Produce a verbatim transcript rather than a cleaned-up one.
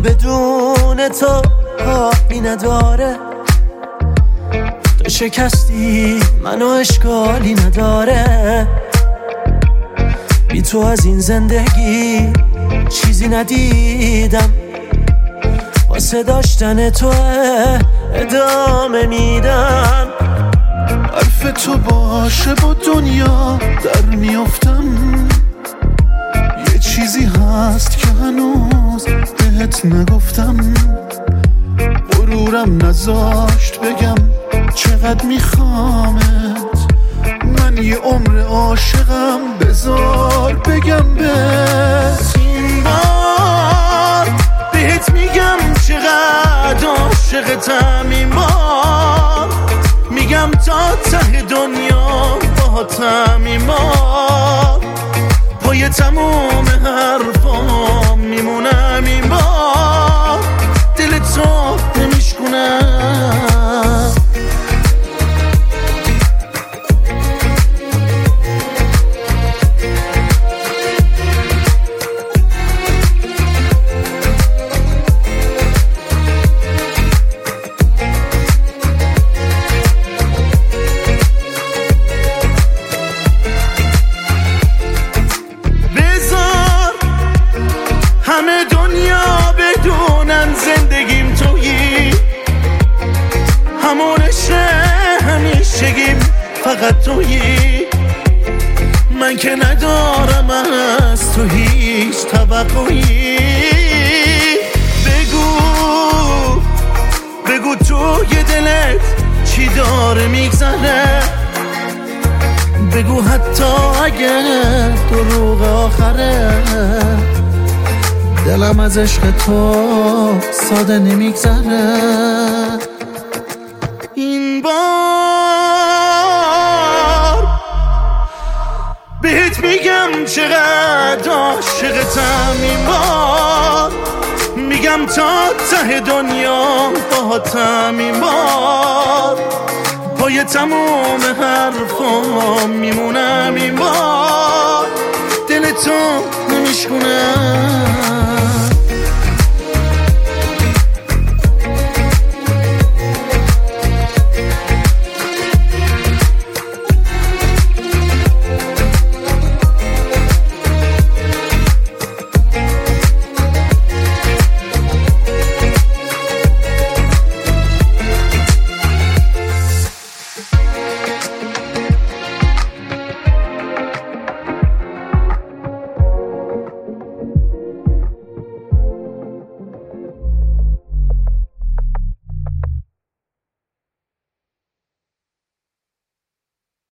بدون تو حالی نداره، تو شکستی منو اشکالی نداره، بی تو از این زندگی چیزی ندیدم، واسه داشتن تو ادامه میدم. حرف تو باشه با دنیا در میافتم، یه چیزی هست که هنوز بهت نگفتم، غرورم نذاشت بگم چقدر میخوامت، من یه عمر عاشقم، بذار بگم بهت این بار بهت میگم چقدر عاشقتم، این بار میگم تا ته دنیا باهاتم، این بار پای تموم حرفام میمونم، این بار دل تو نمیشکنم. همه دنیا بدونن زندگیم تویی، همون عشق همیشگیم فقط تویی، من که ندارم از تو هیچ توقعی. بگو بگو توی دلت چی داره میگذره، بگو حتی اگه دروغ آخره، دلم از عشق تو ساده نمیگذره. این بار بهت میگم چقدر عاشقتم، این بار میگم تا ته دنیا باهاتم، این بار پای تموم حرفام میمونم، این بار دل تو نمیشکنم.